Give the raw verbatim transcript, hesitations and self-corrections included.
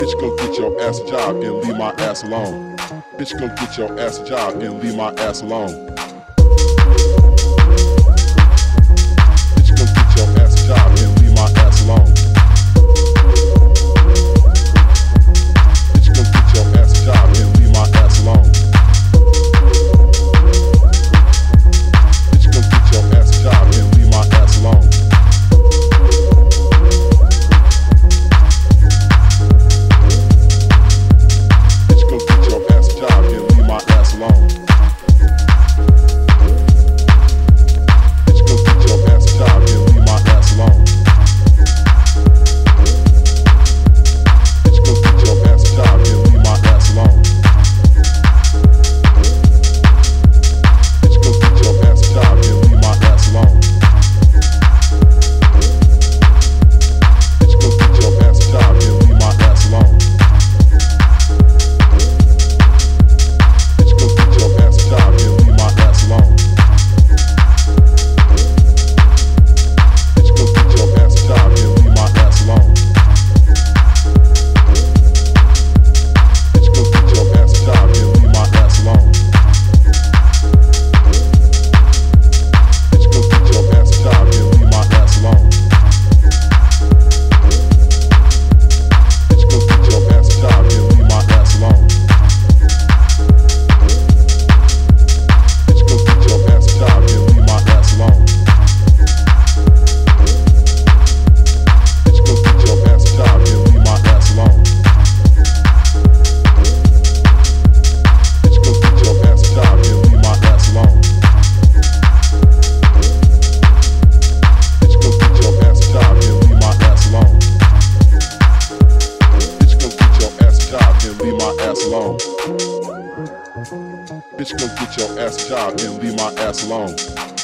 Bitch, go get your ass a job and leave my ass alone. Bitch, go get your ass a job and leave my ass alone. Bitch, go get your ass a job and leave my ass alone. Bitch, go get your ass a job and leave my ass alone. Bitch, go get your ass a job and leave my ass alone. Bitch, go get your ass a job and leave my ass alone. Bitch, go get your ass a job and leave my ass alone. Bitch, go get your ass a job and leave my ass alone. Bitch, go get your ass a job and leave my ass alone. Bitch, go get your ass a job and leave my ass alone. Bitch, go get your ass a job and leave my ass alone. Bitch, go get your ass a job and leave my ass alone. Bitch, go get your ass a job and leave my ass alone. Bitch, go get your ass a job and leave my ass alone. Bitch, go get your ass a job and leave my ass alone. Bitch, go get your ass a job and leave my ass alone. Bitch, go get your ass a job and leave my ass alone. Bitch, go get your ass a job and leave my ass alone. Bitch, go get your ass a job and leave my ass alone. Bitch, go get your ass a job and leave my ass alone. Bitch, go get your ass a job and leave my ass alone.